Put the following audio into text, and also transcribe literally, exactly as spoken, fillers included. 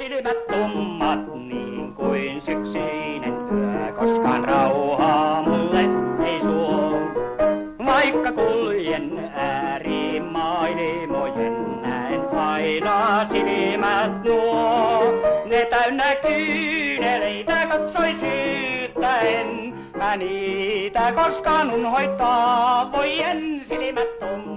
Silmät tummat niin kuin syksyinen yö, koskaan rauhaa mulle ei suo. Vaikka kuljen äärimaailmojen, näen aina silmät nuo. Ne täynnä kyyneleitä katsoi syyttäen, mä niitä koskaan unhoittaa voien silmät tummat.